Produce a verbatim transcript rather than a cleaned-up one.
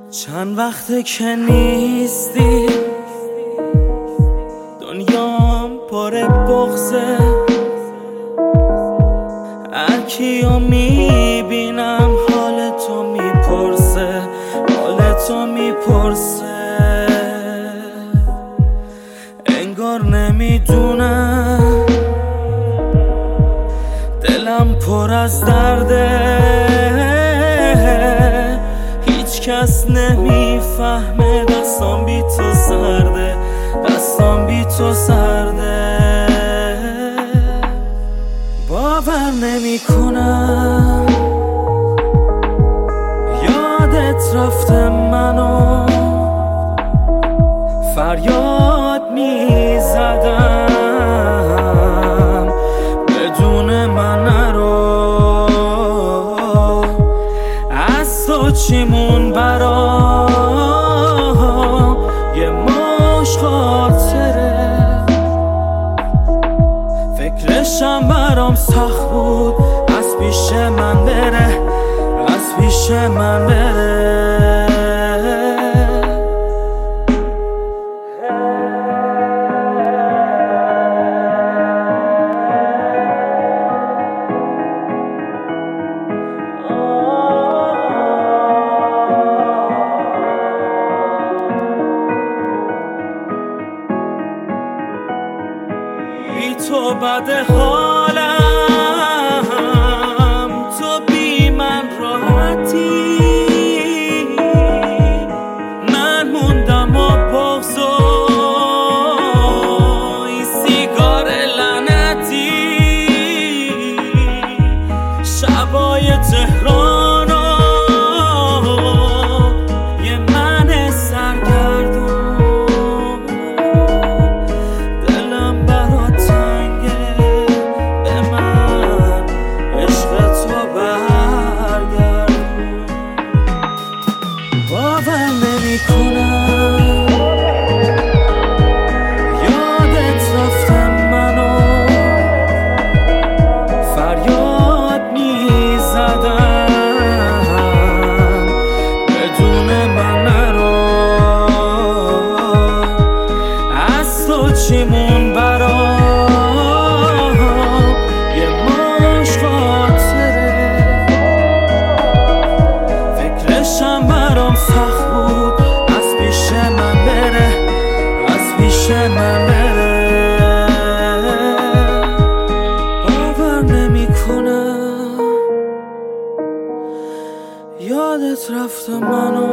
چند وقته که نیستی، دنیام پر بغضه. هر کیو میبینم حالتو میپرسه، حالتو میپرسه. انگار نمیدونم دلم پر از درده، هیچ کس نمیفهمه. دستام بی تو سرده، دستام بی تو سرده. باور نمی کنم یادت رفته منو، فریاد می زدم بدون من نرو. از تو چیمون برا یه مش خاطره، فکرشم برام سخت بود. از پیش من بره، از پیش من بره. بی تو بد حالم، تو بی من راحتی. من موندم و بغض و این سیگار لعنتی. شبای تهران و یه من سرگردون، دلم برا تنگه. به من عشق تو برگردون. باور نمی کنم یادت رفته منو، فریاد می زدم بدون من نرو. از تو چیمون برا یه مش خاطره، فکرشم برام سخت بود. از پیش من بره، از پیش من بره. باور نمی کنم یادت رفته منو،